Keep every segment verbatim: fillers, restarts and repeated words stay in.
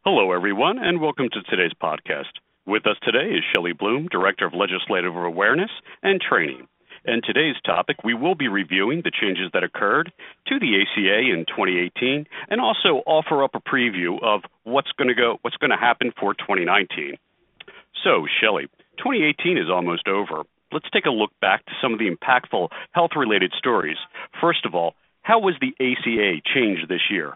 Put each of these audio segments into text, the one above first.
Hello, everyone, and welcome to today's podcast. With us today is Shelley Bloom, Director of Legislative Awareness and Training. In today's topic, we will be reviewing the changes that occurred to the A C A in twenty eighteen and also offer up a preview of what's going to go, what's going to happen for twenty nineteen. So, Shelley, twenty eighteen is almost over. Let's take a look back to some of the impactful health-related stories. First of all, how was the A C A changed this year?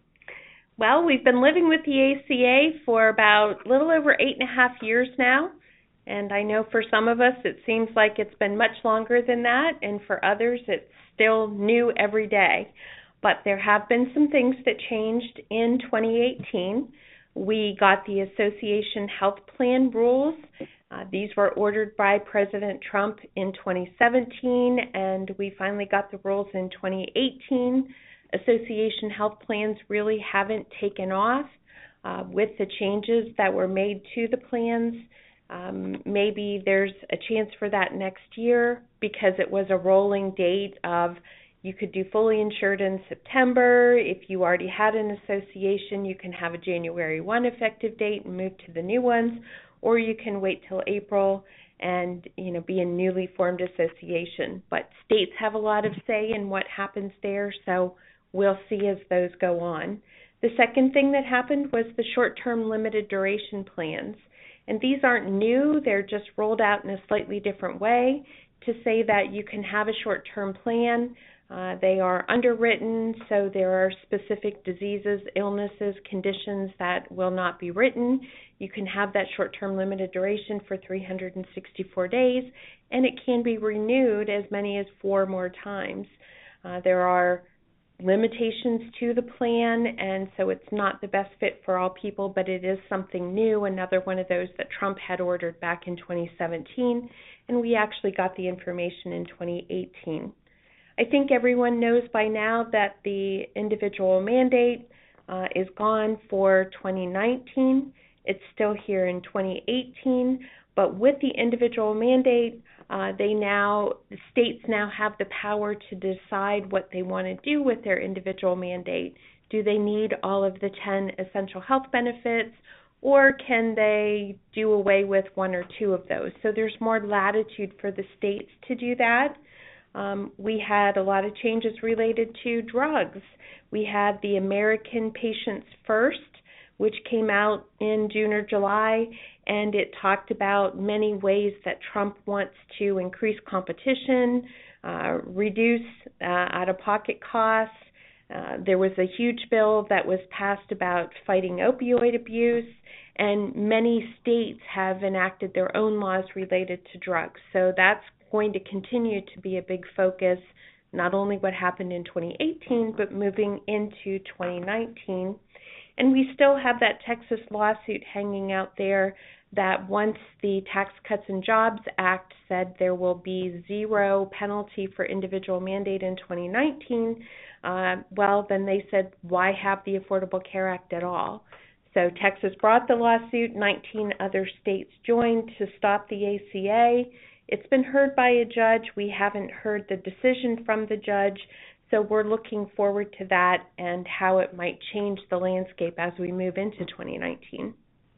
Well, we've been living with the A C A for about a little over eight and a half years now. And I know for some of us it seems like it's been much longer than that, and for others it's still new every day. But there have been some things that changed in twenty eighteen. We got the Association Health Plan rules. Uh, these were ordered by President Trump in twenty seventeen, and we finally got the rules in twenty eighteen. Association health plans really haven't taken off uh, with the changes that were made to the plans. Um, maybe there's a chance for that next year because it was a rolling date of you could do fully insured in September. If you already had an association, you can have a January first effective date and move to the new ones, or you can wait till April and you know be a newly formed association. But states have a lot of say in what happens there, so we'll see as those go on. The second thing that happened was the short-term limited duration plans. And these aren't new, they're just rolled out in a slightly different way to say that you can have a short-term plan. Uh, they are underwritten, so there are specific diseases, illnesses, conditions that will not be written. You can have that short-term limited duration for three hundred sixty-four days, and it can be renewed as many as four more times. Uh, there are limitations to the plan, and so it's not the best fit for all people, but it is something new, another one of those that Trump had ordered back in twenty seventeen, and we actually got the information in twenty eighteen. I think everyone knows by now that the individual mandate uh, is gone for twenty nineteen. It's still here in twenty eighteen, but with the individual mandate, Uh, they now, the states now have the power to decide what they want to do with their individual mandate. Do they need all of the ten essential health benefits, or can they do away with one or two of those? So there's more latitude for the states to do that. Um, we had a lot of changes related to drugs. We had the American Patients First, which came out in June or July, and it talked about many ways that Trump wants to increase competition, uh, reduce uh, out-of-pocket costs. Uh, there was a huge bill that was passed about fighting opioid abuse, and many states have enacted their own laws related to drugs. So that's going to continue to be a big focus, not only what happened in twenty eighteen, but moving into twenty nineteen. And we still have that Texas lawsuit hanging out there that once the Tax Cuts and Jobs Act said there will be zero penalty for individual mandate in twenty nineteen, uh, well, then they said, why have the Affordable Care Act at all? So Texas brought the lawsuit, nineteen other states joined to stop the A C A. It's been heard by a judge. We haven't heard the decision from the judge. So we're looking forward to that and how it might change the landscape as we move into twenty nineteen.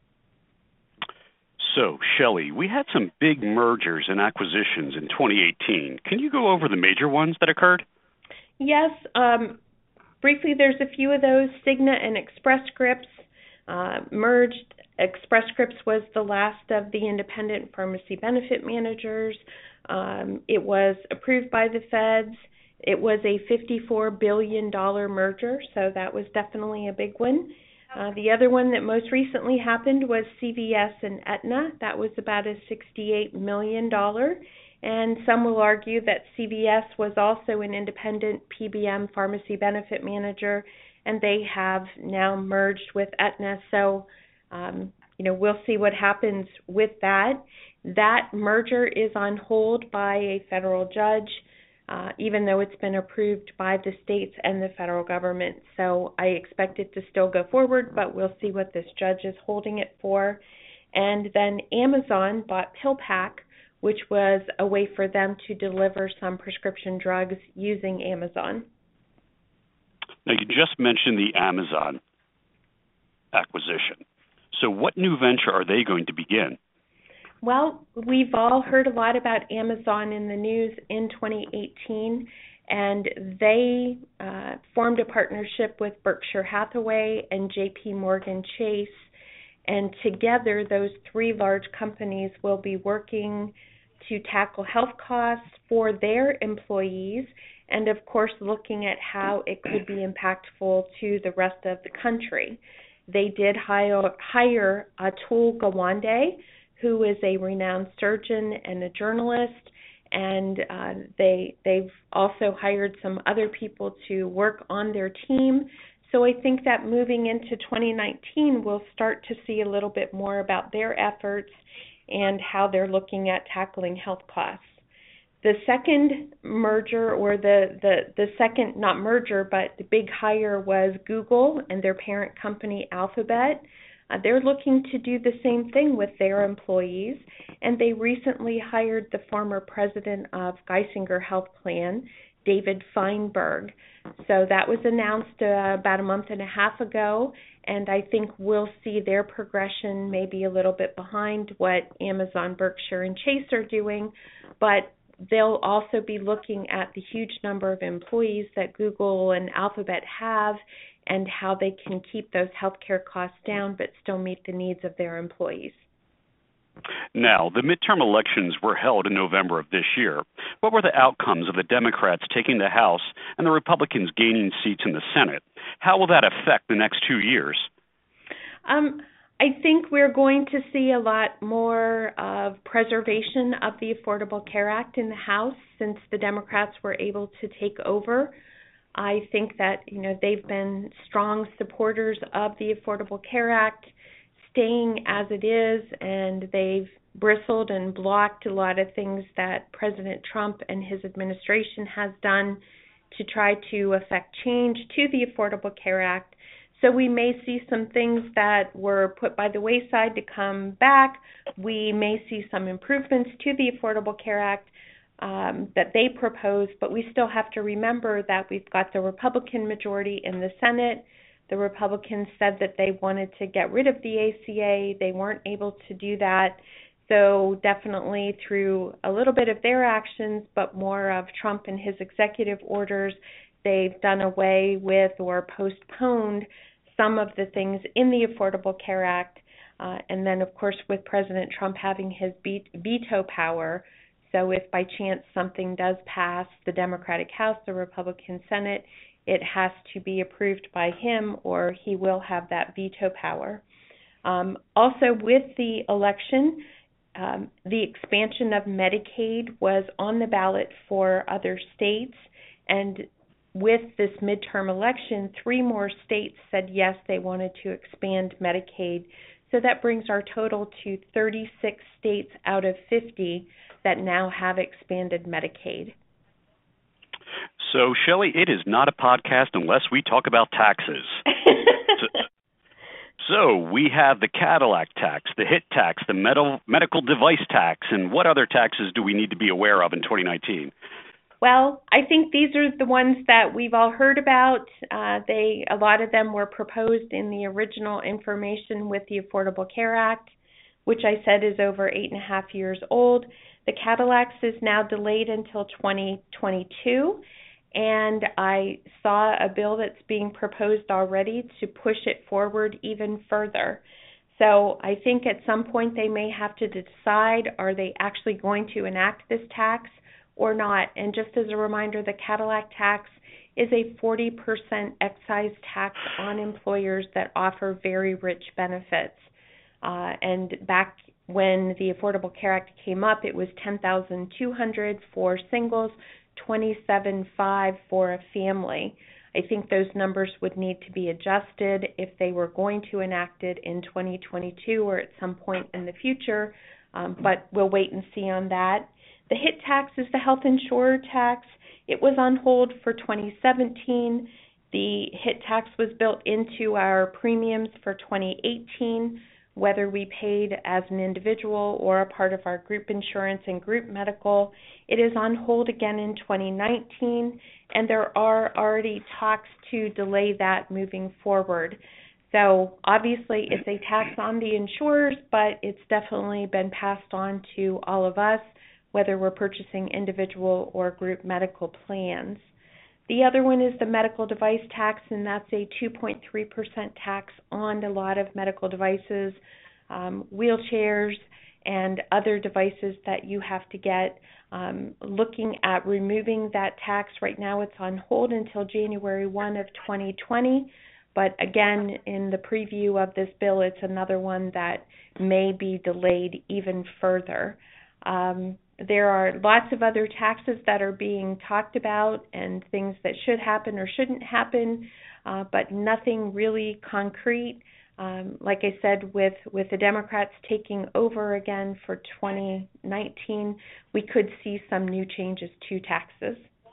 So, Shelley, we had some big mergers and acquisitions in twenty eighteen. Can you go over the major ones that occurred? Yes. Um, briefly, there's a few of those. Cigna and Express Scripts uh, merged. Express Scripts was the last of the independent pharmacy benefit managers. Um, it was approved by the feds. It was a fifty-four billion dollars merger, so that was definitely a big one. Uh, the other one that most recently happened was C V S and Aetna. That was about a sixty-eight million dollars. And some will argue that C V S was also an independent P B M pharmacy benefit manager, and they have now merged with Aetna. So, um, you know, we'll see what happens with that. That merger is on hold by a federal judge. Uh, even though it's been approved by the states and the federal government. So I expect it to still go forward, but we'll see what this judge is holding it for. And then Amazon bought PillPack, which was a way for them to deliver some prescription drugs using Amazon. Now, you just mentioned the Amazon. acquisition. So what new venture are they going to begin? Well, we've all heard a lot about Amazon in the news in twenty eighteen, and they uh, formed a partnership with Berkshire Hathaway and J P Morgan Chase, and together those three large companies will be working to tackle health costs for their employees, and of course looking at how it could be impactful to the rest of the country. They did hire, hire Atul Gawande, who is a renowned surgeon and a journalist, and uh, they, they've also hired some other people to work on their team. So I think that moving into twenty nineteen, we'll start to see a little bit more about their efforts and how they're looking at tackling health costs. The second merger, or the, the, the second, not merger, but the big hire was Google and their parent company Alphabet. Uh, they're looking to do the same thing with their employees, and they recently hired the former president of Geisinger Health Plan, David Feinberg. So that was announced uh, about a month and a half ago, and I think we'll see their progression maybe a little bit behind what Amazon, Berkshire, and Chase are doing, but they'll also be looking at the huge number of employees that Google and Alphabet have and how they can keep those healthcare costs down but still meet the needs of their employees. Now, the midterm elections were held in November of this year. What were the outcomes of the Democrats taking the House and the Republicans gaining seats in the Senate? How will that affect the next two years? Um, I think we're going to see a lot more of preservation of the Affordable Care Act in the House since the Democrats were able to take over. I think that, you know, they've been strong supporters of the Affordable Care Act staying as it is, and they've bristled and blocked a lot of things that President Trump and his administration has done to try to effect change to the Affordable Care Act. So we may see some things that were put by the wayside to come back. We may see some improvements to the Affordable Care Act um, that they proposed, but we still have to remember that we've got the Republican majority in the Senate. The Republicans said that they wanted to get rid of the A C A. They weren't able to do that. So definitely through a little bit of their actions, but more of Trump and his executive orders, they've done away with or postponed some of the things in the Affordable Care Act. Uh, and then, of course, with President Trump having his veto power, so if by chance something does pass the Democratic House, the Republican Senate, it has to be approved by him or he will have that veto power. Um, also, with the election, um, the expansion of Medicaid was on the ballot for other states, and with this midterm election, three more states said yes, they wanted to expand Medicaid. So that brings our total to thirty-six states out of fifty that now have expanded Medicaid. So, Shelley, it is not a podcast unless we talk about taxes. so, so we have the Cadillac tax, the HIT tax, the metal, medical device tax, and what other taxes do we need to be aware of in twenty nineteen? Well, I think these are the ones that we've all heard about. Uh, they, a lot of them were proposed in the original information with the Affordable Care Act, which I said is over eight and a half years old. The Cadillacs is now delayed until twenty twenty-two, and I saw a bill that's being proposed already to push it forward even further. So I think at some point they may have to decide, are they actually going to enact this tax or not? And just as a reminder, the Cadillac tax is a forty percent excise tax on employers that offer very rich benefits. Uh, and back when the Affordable Care Act came up, it was ten thousand two hundred dollars for singles, twenty-seven thousand five hundred dollars for a family. I think those numbers would need to be adjusted if they were going to enact it in twenty twenty-two or at some point in the future, um, but we'll wait and see on that. The HIT tax is the health insurer tax. It was on hold for twenty seventeen. The HIT tax was built into our premiums for twenty eighteen, whether we paid as an individual or a part of our group insurance and group medical. It is on hold again in twenty nineteen, and there are already talks to delay that moving forward. So obviously it's a tax on the insurers, but it's definitely been passed on to all of us, whether we're purchasing individual or group medical plans. The other one is the medical device tax, and that's a two point three percent tax on a lot of medical devices, um, wheelchairs, and other devices that you have to get. Um, looking at removing that tax right now, it's on hold until January first of twenty twenty. But again, in the preview of this bill, it's another one that may be delayed even further. Um, there are lots of other taxes that are being talked about and things that should happen or shouldn't happen, uh, but nothing really concrete. Um, like I said, with, with the Democrats taking over again for twenty nineteen, we could see some new changes to taxes.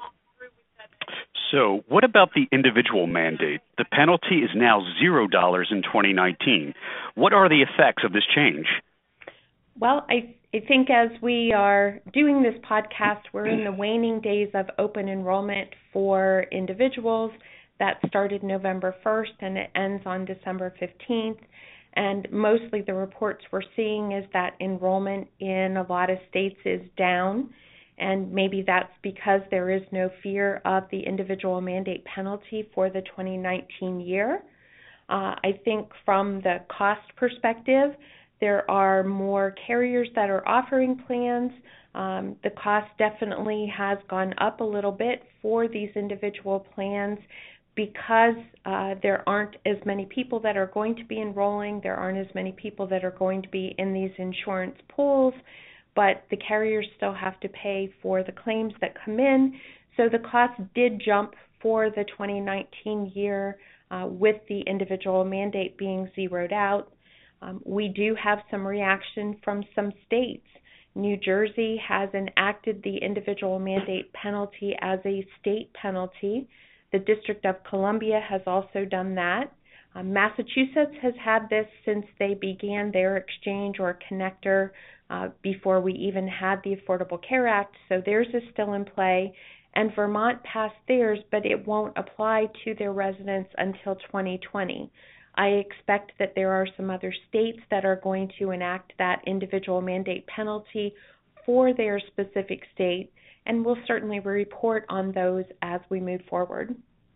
So what about the individual mandate? The penalty is now zero dollars in twenty nineteen. What are the effects of this change? Well, I, I think as we are doing this podcast, we're in the waning days of open enrollment for individuals. That started November first and it ends on December fifteenth. And mostly the reports we're seeing is that enrollment in a lot of states is down. And maybe that's because there is no fear of the individual mandate penalty for the twenty nineteen year. Uh, I think from the cost perspective, there are more carriers that are offering plans. Um, the cost definitely has gone up a little bit for these individual plans because uh, there aren't as many people that are going to be enrolling. There aren't as many people that are going to be in these insurance pools, but the carriers still have to pay for the claims that come in. So the cost did jump for the twenty nineteen year uh, with the individual mandate being zeroed out. Um, we do have some reaction from some states. New Jersey has enacted the individual mandate penalty as a state penalty. The District of Columbia has also done that. Um, Massachusetts has had this since they began their exchange or connector uh, before we even had the Affordable Care Act, so theirs is still in play. And Vermont passed theirs, but it won't apply to their residents until twenty twenty. I expect that there are some other states that are going to enact that individual mandate penalty for their specific state, and we'll certainly report on those as we move forward.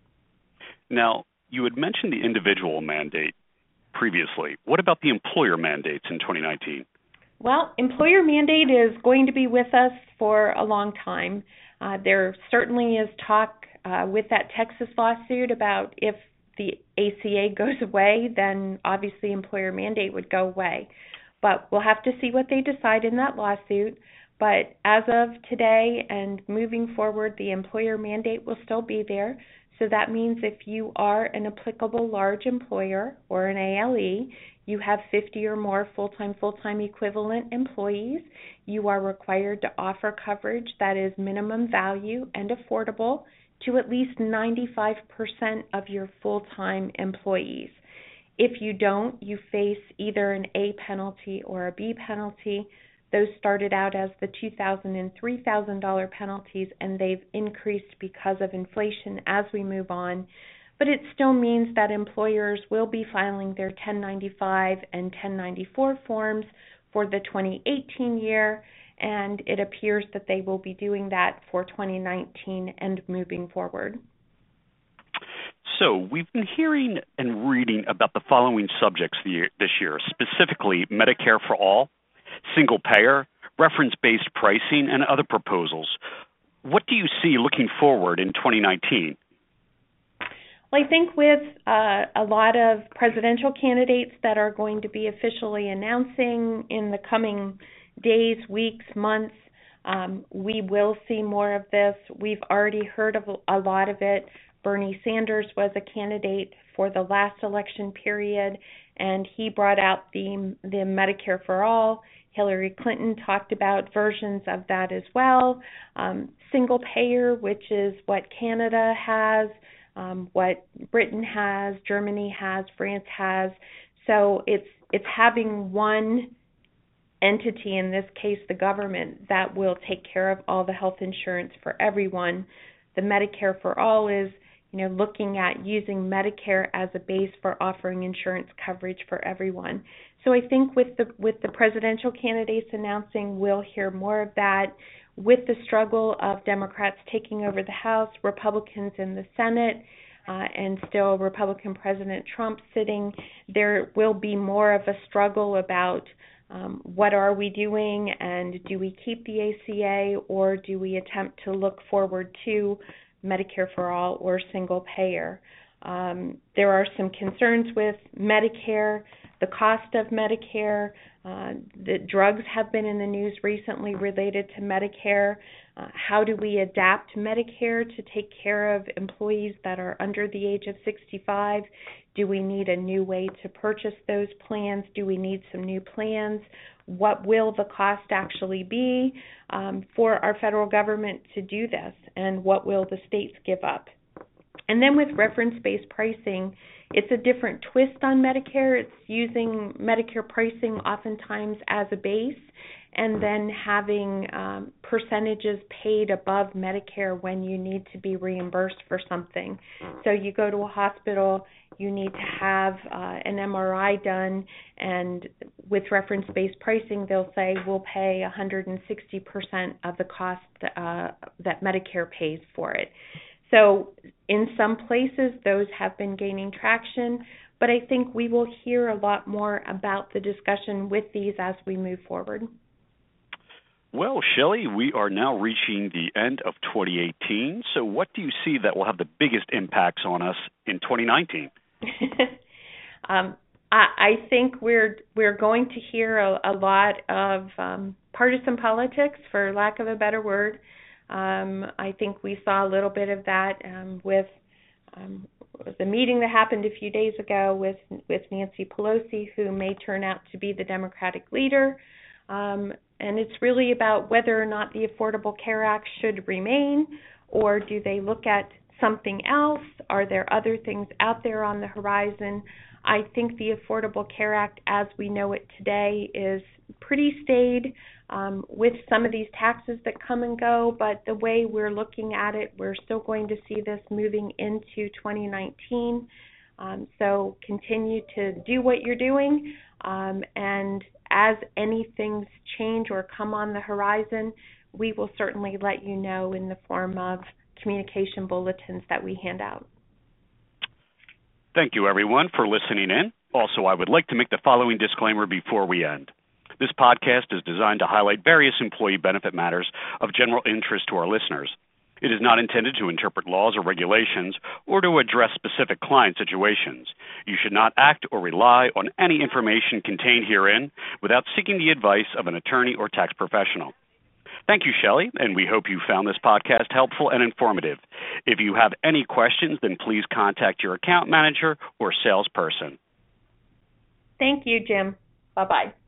Now, you had mentioned the individual mandate previously. What about the employer mandates in twenty nineteen? Well, employer mandate is going to be with us for a long time. Uh, there certainly is talk uh, with that Texas lawsuit about if the A C A goes away, then obviously employer mandate would go away. But we'll have to see what they decide in that lawsuit. But as of today and moving forward, the employer mandate will still be there. So that means if you are an applicable large employer or an A L E, you have fifty or more full-time, full-time equivalent employees, you are required to offer coverage that is minimum value and affordable to at least ninety-five percent of your full-time employees. If you don't, you face either an A penalty or a B penalty. Those started out as the two thousand dollars and three thousand dollars penalties, and they've increased because of inflation as we move on. But it still means that employers will be filing their ten ninety-five and ten ninety-four forms for the twenty eighteen year, and it appears that they will be doing that for twenty nineteen and moving forward. So we've been hearing and reading about the following subjects this year, specifically Medicare for All, single payer, reference-based pricing, and other proposals. What do you see looking forward in twenty nineteen? Well, I think with uh, a lot of presidential candidates that are going to be officially announcing in the coming days, weeks, months, um, we will see more of this. We've already heard of a lot of it. Bernie Sanders was a candidate for the last election period, and he brought out the, the Medicare for All. Hillary Clinton talked about versions of that as well. Um, single payer, which is what Canada has, um, what Britain has, Germany has, France has. So it's it's having one entity, in this case the government, that will take care of all the health insurance for everyone. The Medicare for All is you know, looking at using Medicare as a base for offering insurance coverage for everyone. So I think with the with the presidential candidates announcing, we'll hear more of that. With the struggle of Democrats taking over the House, Republicans in the Senate, uh, and still Republican President Trump sitting, there will be more of a struggle about um, what are we doing, and do we keep the A C A, or do we attempt to look forward to Medicare for all or single payer. Um, there are some concerns with Medicare, the cost of Medicare. Uh, the drugs have been in the news recently related to Medicare. Uh, how do we adapt Medicare to take care of employees that are under the age of sixty-five? Do we need a new way to purchase those plans? Do we need some new plans? What will the cost actually be um, for our federal government to do this? And what will the states give up? And then with reference-based pricing, it's a different twist on Medicare. It's using Medicare pricing oftentimes as a base and then having um, percentages paid above Medicare when you need to be reimbursed for something. So you go to a hospital, you need to have uh, an M R I done, and with reference-based pricing, they'll say we'll pay one hundred sixty percent of the cost uh, that Medicare pays for it. So in some places, those have been gaining traction, but I think we will hear a lot more about the discussion with these as we move forward. Well, Shelley, we are now reaching the end of twenty eighteen. So what do you see that will have the biggest impacts on us in twenty nineteen? um, I, I think we're we're going to hear a, a lot of um, partisan politics, for lack of a better word. Um, I think we saw a little bit of that um, with um, the meeting that happened a few days ago with with Nancy Pelosi, who may turn out to be the Democratic leader. Um, and it's really about whether or not the Affordable Care Act should remain, or do they look at something else? Are there other things out there on the horizon? I think the Affordable Care Act, as we know it today, is pretty staid um, with some of these taxes that come and go, but the way we're looking at it, we're still going to see this moving into twenty nineteen. Um, so continue to do what you're doing, um, and as any things change or come on the horizon, we will certainly let you know in the form of communication bulletins that we hand out. Thank you, everyone, for listening in. Also, I would like to make the following disclaimer before we end. This podcast is designed to highlight various employee benefit matters of general interest to our listeners. It is not intended to interpret laws or regulations or to address specific client situations. You should not act or rely on any information contained herein without seeking the advice of an attorney or tax professional. Thank you, Shelley, and we hope you found this podcast helpful and informative. If you have any questions, then please contact your account manager or salesperson. Thank you, Jim. Bye-bye.